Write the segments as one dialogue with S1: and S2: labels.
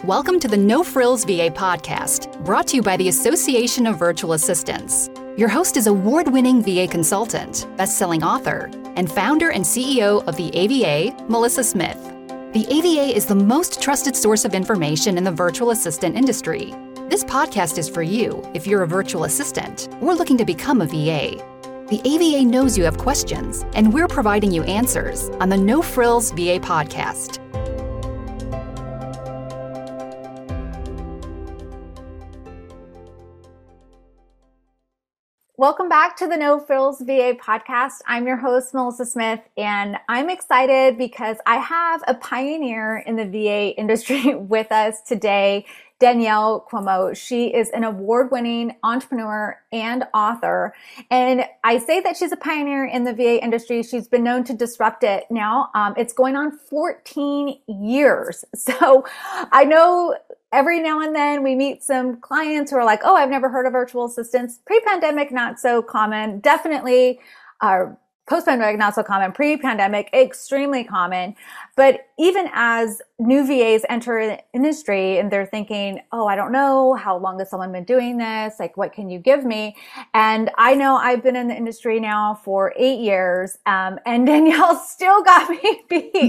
S1: Welcome to the No Frills VA podcast, brought to you by the Association of Virtual Assistants. Your host is award-winning VA consultant, best-selling author, and founder and CEO of the AVA, Melissa Smith. The AVA is the most trusted source of information in the virtual assistant industry. This podcast is for you if you're a virtual assistant or looking to become a VA. The AVA knows you have questions, and we're providing you answers on the No Frills VA podcast.
S2: Welcome back to the No Frills VA podcast. I'm your host, Melissa Smith, and I'm excited because I have a pioneer in the VA industry with us today, Danielle Cuomo. She is an award-winning entrepreneur and author. And I say that she's a pioneer in the VA industry. She's been known to disrupt it now. It's going on 14 years. So I know every now and then we meet some clients who are like, oh, I've never heard of virtual assistants. Pre-pandemic, not so common. Definitely post-pandemic, not so common. Pre-pandemic, extremely common. But even as new VAs enter the industry and they're thinking, oh, I don't know, how long has someone been doing this? Like, what can you give me? And I know I've been in the industry now for 8 years, and Danielle still got me beat.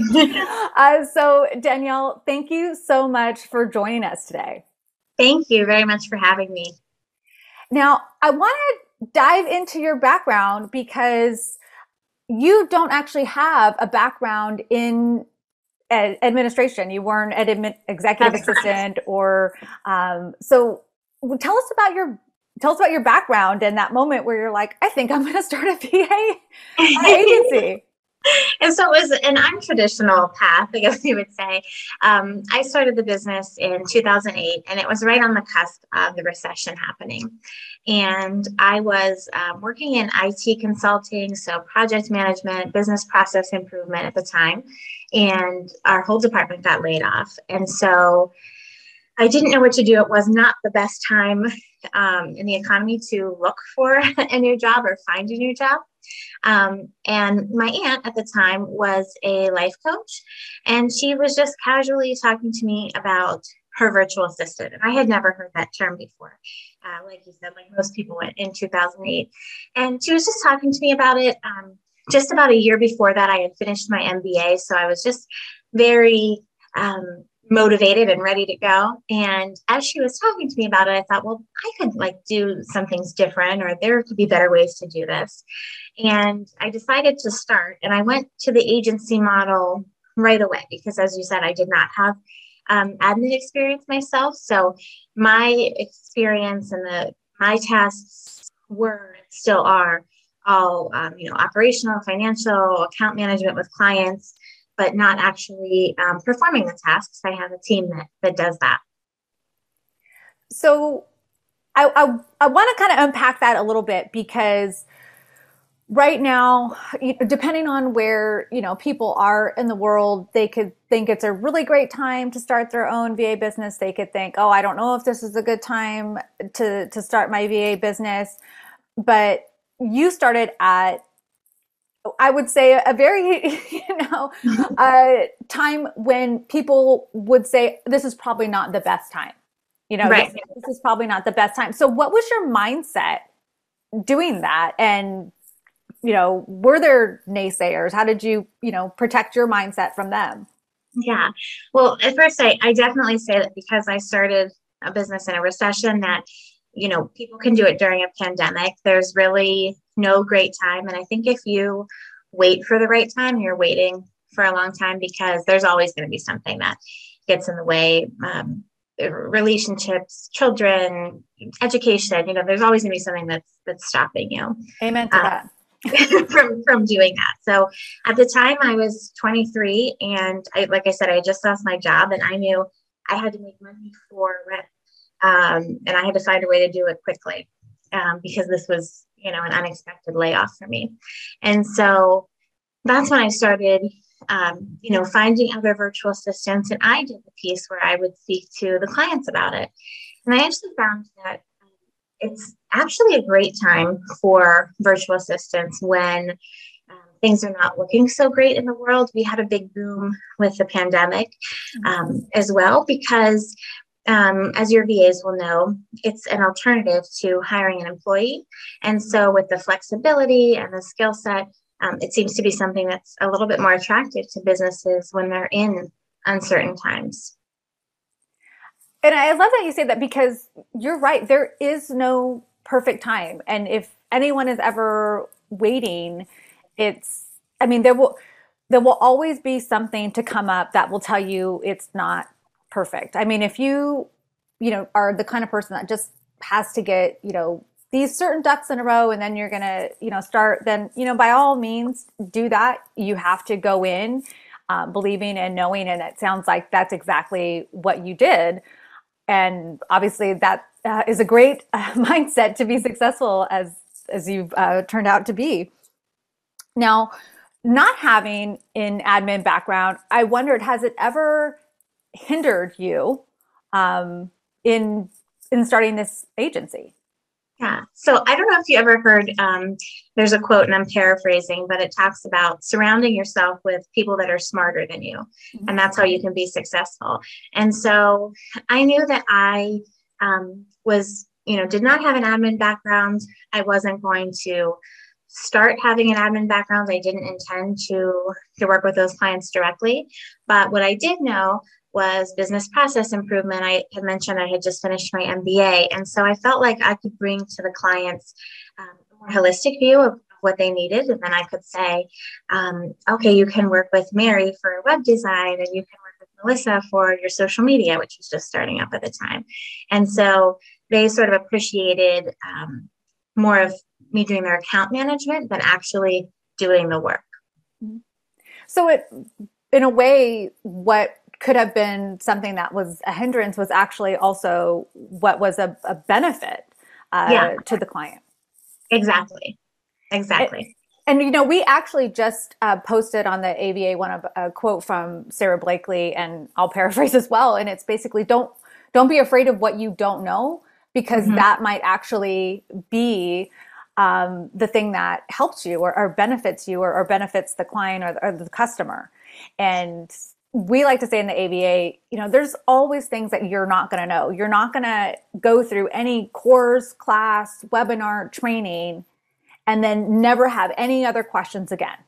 S2: So Danielle, thank you so much for joining us today.
S3: Thank you very much for having me.
S2: Now, I want to dive into your background because you don't actually have a background in administration. You weren't an executive assistant or, so tell us about your background and that moment where you're like, I think I'm going to start a VA agency.
S3: And so it was an untraditional path, I guess you would say. I started the business in 2008, and it was right on the cusp of the recession happening. And I was working in IT consulting, so project management, business process improvement at the time. And our whole department got laid off. And so I didn't know what to do. It was not the best time in the economy to look for a new job or find a new job. And my aunt at the time was a life coach, and she was just casually talking to me about her virtual assistant. And I had never heard that term before. Like you said, like most people went in 2008. And she was just talking to me about it. Just about a year before that, I had finished my MBA. So I was just very motivated and ready to go. And as she was talking to me about it, I thought, well, I could do some things different, or there could be better ways to do this. And I decided to start, and I went to the agency model right away because, as you said, I did not have admin experience myself. So my experience and my tasks still are all, operational, financial, account management with clients, but not actually performing the tasks. I have a team that does that.
S2: So I want to kind of unpack that a little bit because right now, depending on where, people are in the world, they could think it's a really great time to start their own VA business. They could think, oh, I don't know if this is a good time to start my VA business. But you started at, I would say, a very, time when people would say, this is probably not the best time.
S3: Right.
S2: This is probably not the best time. So what was your mindset doing that? And, were there naysayers? How did you, protect your mindset from them?
S3: Yeah. Well, at first, I definitely say that because I started a business in a recession that, people can do it during a pandemic. There's really no great time. And I think if you wait for the right time, you're waiting for a long time because there's always going to be something that gets in the way. Relationships, children, education, there's always going to be something that's stopping you.
S2: Amen to that.
S3: from doing that. So at the time I was 23 and like I said, I just lost my job and I knew I had to make money for rent. And I had to find a way to do it quickly because this was, an unexpected layoff for me. And so that's when I started, finding other virtual assistants. And I did the piece where I would speak to the clients about it. And I actually found that it's actually a great time for virtual assistants when things are not looking so great in the world. We had a big boom with the pandemic as well, because as your VAs will know, it's an alternative to hiring an employee. And so with the flexibility and the skill set, it seems to be something that's a little bit more attractive to businesses when they're in uncertain times.
S2: And I love that you say that, because you're right. There is no perfect time. And if anyone is ever waiting, there will always be something to come up that will tell you it's not perfect. I mean, if you are the kind of person that just has to get, these certain ducks in a row, and then you're going to, start, then, by all means do that. You have to go in believing and knowing. And it sounds like that's exactly what you did. And obviously that is a great mindset to be successful as you've turned out to be. Now, not having an admin background, I wondered, has it ever hindered you in starting this agency?
S3: Yeah. So I don't know if you ever heard, there's a quote, and I'm paraphrasing, but it talks about surrounding yourself with people that are smarter than you. Mm-hmm. And that's how you can be successful. And so I knew that I did not have an admin background. I wasn't going to start having an admin background. I didn't intend to work with those clients directly. But what I did know was business process improvement. I had mentioned I had just finished my MBA. And so I felt like I could bring to the clients a more holistic view of what they needed. And then I could say, okay, you can work with Mary for web design, and you can work with Melissa for your social media, which was just starting up at the time. And so they sort of appreciated more of me doing their account management than actually doing the work.
S2: So in a way, what could have been something that was a hindrance was actually also what was a benefit to the client.
S3: Exactly.
S2: And we actually just posted on the ABA one of a quote from Sarah Blakely, and I'll paraphrase as well. And it's basically, don't be afraid of what you don't know, because mm-hmm. that might actually be the thing that helps you or benefits you or benefits the client or the customer. And we like to say in the ABA, there's always things that you're not going to know. You're not going to go through any course, class, webinar, training, and then never have any other questions again.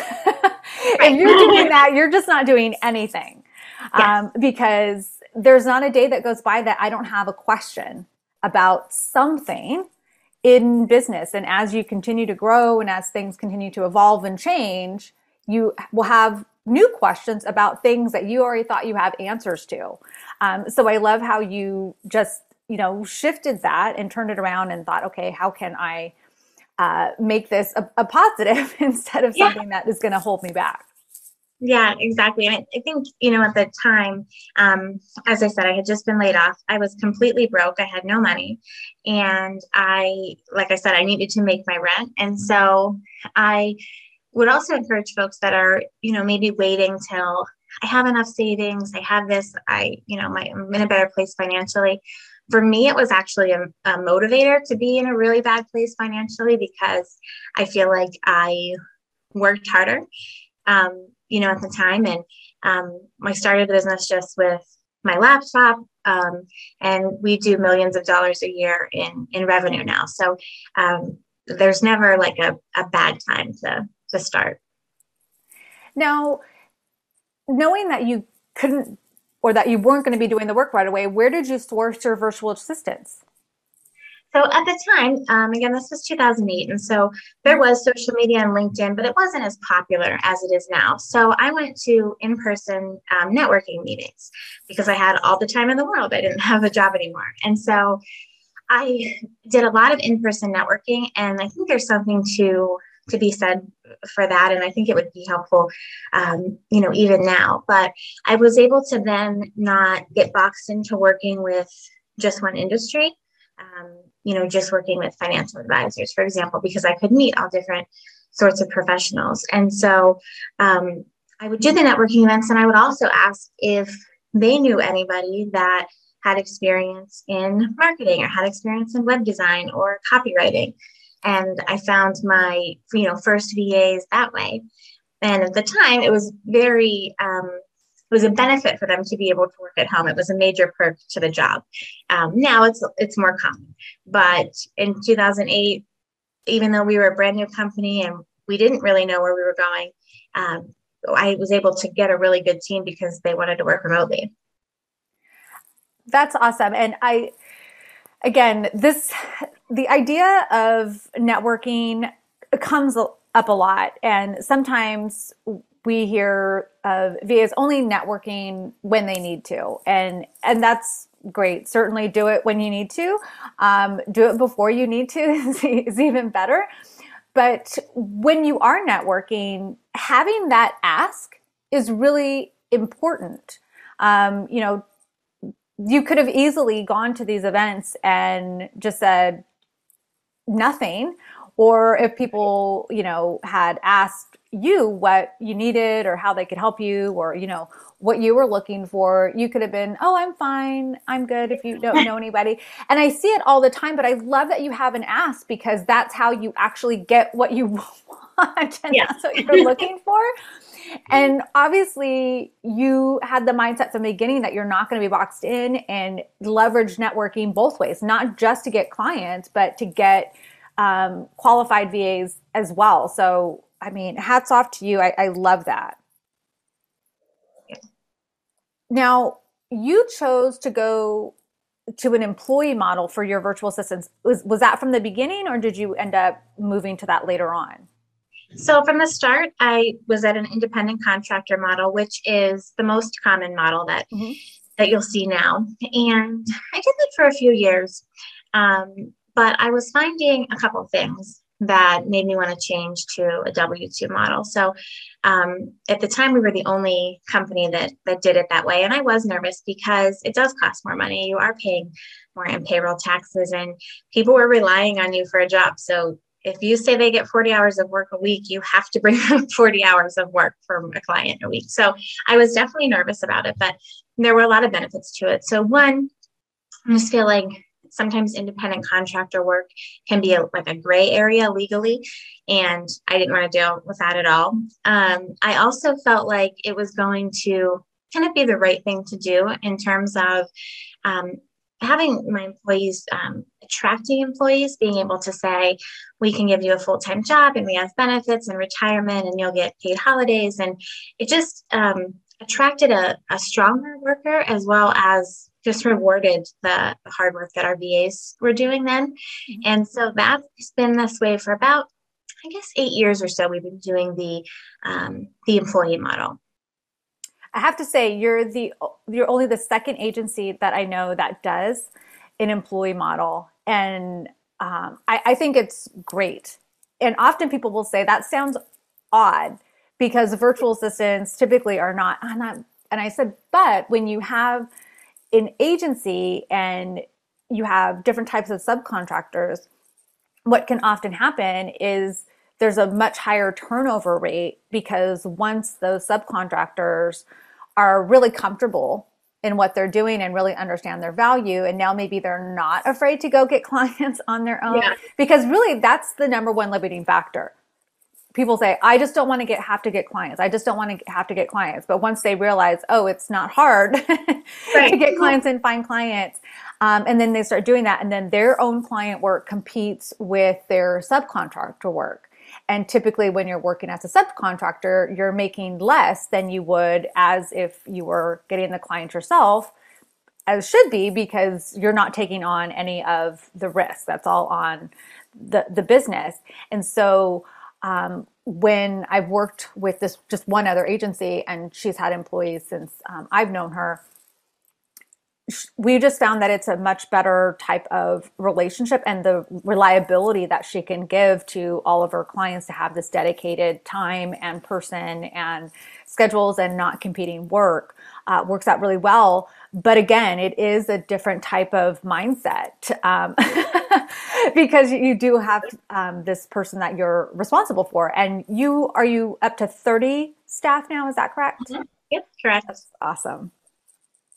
S2: If you're doing that, you're just not doing anything. Yes. Because there's not a day that goes by that I don't have a question about something in business. And as you continue to grow and as things continue to evolve and change, you will have new questions about things that you already thought you have answers to. So I love how you just, shifted that and turned it around and thought, okay, how can I make this a positive instead of something that is going to hold me back?
S3: Yeah, exactly. And I think, at the time, as I said, I had just been laid off. I was completely broke. I had no money. And like I said, I needed to make my rent. And so I would also encourage folks that are, maybe waiting till I have enough savings. I have this, I'm in a better place financially. For me, it was actually a motivator to be in a really bad place financially, because I feel like I worked harder, at the time. And I started the business just with my laptop, and we do millions of dollars a year in revenue now. So there's never like a bad time to start.
S2: Now, knowing that you couldn't, or that you weren't going to be doing the work right away, where did you source your virtual assistants?
S3: So at the time, again, this was 2008. And so there was social media and LinkedIn, but it wasn't as popular as it is now. So I went to in-person networking meetings because I had all the time in the world. I didn't have a job anymore. And so I did a lot of in-person networking, and I think there's something to be said for that. And I think it would be helpful, even now. But I was able to then not get boxed into working with just one industry, just working with financial advisors, for example, because I could meet all different sorts of professionals. And so I would do the networking events, and I would also ask if they knew anybody that had experience in marketing or had experience in web design or copywriting. And I found my, first VAs that way. And at the time, it was it was a benefit for them to be able to work at home. It was a major perk to the job. Now it's more common. But in 2008, even though we were a brand new company and we didn't really know where we were going, I was able to get a really good team because they wanted to work remotely.
S2: That's awesome. And the idea of networking comes up a lot. And sometimes we hear of VAs only networking when they need to. And that's great. Certainly do it when you need to. Do it before you need to is even better. But when you are networking, having that ask is really important. You could have easily gone to these events and just said nothing. Or if people, had asked you what you needed or how they could help you or, what you were looking for, you could have been, oh, I'm fine. I'm good if you don't know anybody. And I see it all the time, but I love that you have an ask because that's how you actually get what you want. And that's what you're looking for. And obviously you had the mindset from the beginning that you're not going to be boxed in and leverage networking both ways, not just to get clients, but to get qualified VAs as well. So, hats off to you. I love that.
S3: Yeah.
S2: Now, you chose to go to an employee model for your virtual assistants. Was that from the beginning or did you end up moving to that later on?
S3: So from the start, I was at an independent contractor model, which is the most common model that you'll see now. And I did that for a few years. But I was finding a couple of things that made me want to change to a W-2 model. So at the time, we were the only company that did it that way. And I was nervous because it does cost more money. You are paying more in payroll taxes and people were relying on you for a job. So if you say they get 40 hours of work a week, you have to bring up 40 hours of work from a client a week. So I was definitely nervous about it, but there were a lot of benefits to it. So one, I just feel like sometimes independent contractor work can be like a gray area legally, and I didn't want to deal with that at all. I also felt like it was going to kind of be the right thing to do in terms of having my employees, attracting employees, being able to say, we can give you a full-time job and we have benefits and retirement and you'll get paid holidays. And it just attracted a stronger worker as well as just rewarded the hard work that our VAs were doing then. Mm-hmm. And so that's been this way for about, 8 years or so. We've been doing the employee model.
S2: I have to say, you're only the second agency that I know that does an employee model. And I think it's great. And often people will say that sounds odd because virtual assistants typically are not. And I said, but when you have an agency and you have different types of subcontractors, what can often happen is there's a much higher turnover rate because once those subcontractors are really comfortable in what they're doing and really understand their value, and now maybe they're not afraid to go get clients on their own, because really that's the number one limiting factor. People say, I just don't want to have to get clients. I just don't want to have to get clients. But once they realize, oh, it's not hard to get clients and find clients. And then they start doing that. And then their own client work competes with their subcontractor work. And typically when you're working as a subcontractor, you're making less than you would as if you were getting the client yourself, as should be, because you're not taking on any of the risk. That's all on the business. And so when I've worked with this just one other agency, and she's had employees since I've known her, we just found that it's a much better type of relationship, and the reliability that she can give to all of her clients to have this dedicated time and person and schedules and not competing work works out really well. But again, it is a different type of mindset because you do have this person that you're responsible for. And are you up to 30 staff now? Is that correct?
S3: Mm-hmm. Yep, correct.
S2: That's awesome.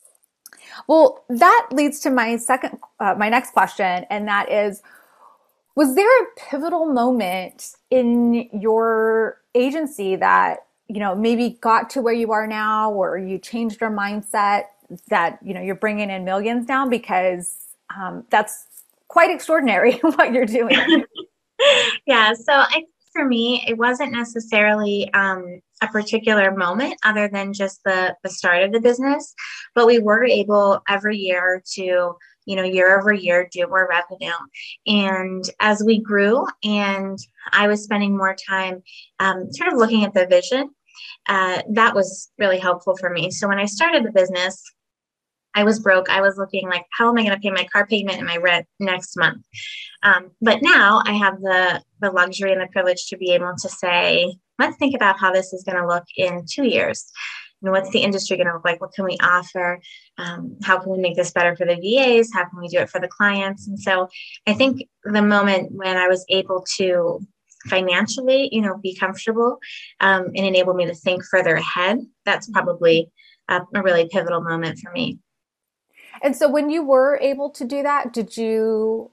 S2: Well, that leads to my next question, and that is, Was there a pivotal moment in your agency that, maybe got to where you are now, or you changed your mindset that, you're bringing in millions now? Because that's quite extraordinary what you're doing.
S3: Yeah. So for me, it wasn't necessarily a particular moment other than just the start of the business, but we were able every year to, year over year, do more revenue. And as we grew and I was spending more time sort of looking at the vision, that was really helpful for me. So when I started the business, I was broke. I was looking like, how am I going to pay my car payment and my rent next month? But now I have the luxury and the privilege to be able to say, let's think about how this is going to look in 2 years. What's the industry going to look like? What can we offer? How can we make this better for the VAs? How can we do it for the clients? And so I think the moment when I was able to financially, be comfortable and enable me to think further ahead, that's probably a really pivotal moment for me.
S2: And so when you were able to do that, did you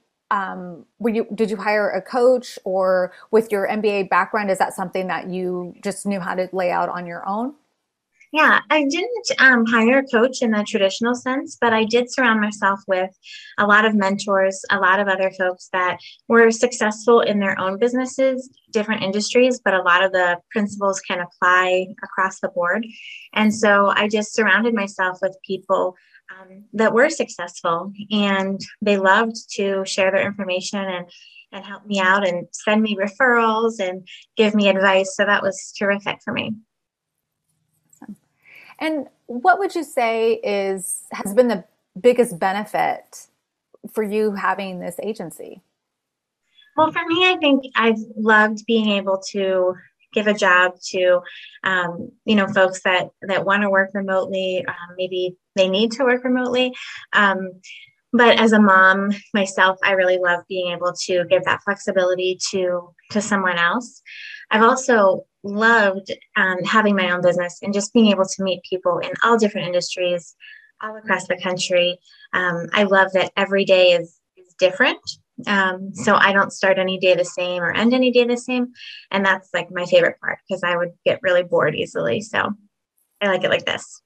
S2: hire a coach, or with your MBA background, is that something that you just knew how to lay out on your own?
S3: Yeah, I didn't hire a coach in the traditional sense, but I did surround myself with a lot of mentors, a lot of other folks that were successful in their own businesses, different industries, but a lot of the principles can apply across the board. And so I just surrounded myself with people that were successful, and they loved to share their information and help me out and send me referrals and give me advice. So that was terrific for me.
S2: Awesome. And what would you say has been the biggest benefit for you having this agency?
S3: Well, for me, I think I've loved being able to give a job to, folks that want to work remotely. Maybe they need to work remotely. But as a mom myself, I really love being able to give that flexibility to someone else. I've also loved having my own business and just being able to meet people in all different industries all across the country. I love that every day is different. So I don't start any day the same or end any day the same. And that's like my favorite part, because I would get really bored easily. So I like it like this.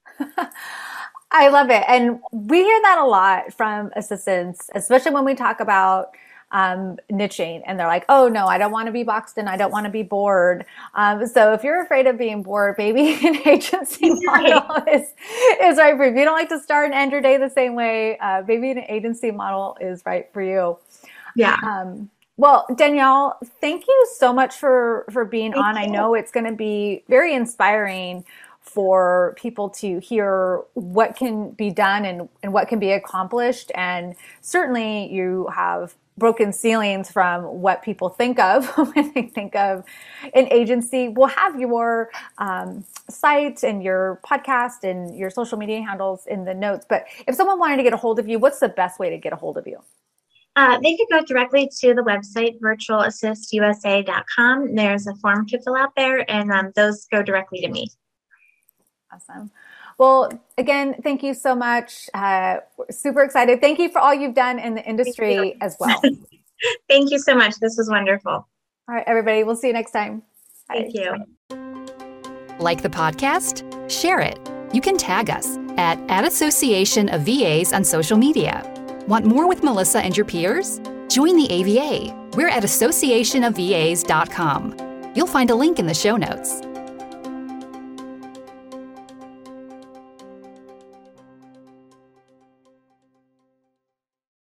S2: I love it. And we hear that a lot from assistants, especially when we talk about niching, and they're like, oh no, I don't want to be boxed in. I don't want to be bored. So if you're afraid of being bored, maybe an agency model is right for you. If you don't like to start and end your day the same way, maybe an agency model is right for you.
S3: Yeah.
S2: Well, Danielle, thank you so much for being on. I know it's going to be very inspiring for people to hear what can be done and what can be accomplished. And certainly you have broken ceilings from what people think of when they think of an agency. We'll have your site and your podcast and your social media handles in the notes. But if someone wanted to get a hold of you, what's the best way to get a hold of you?
S3: They could go directly to the website, virtualassistusa.com. There's a form to fill out there, and those go directly to me.
S2: Awesome. Well, again, thank you so much. We're super excited. Thank you for all you've done in the industry as well.
S3: Thank you so much. This was wonderful.
S2: All right, everybody. We'll see you next time.
S3: Thank you.
S1: Like the podcast? Share it. You can tag us at Association of VAs on social media. Want more with Melissa and your peers? Join the AVA. We're at associationofvas.com. You'll find a link in the show notes.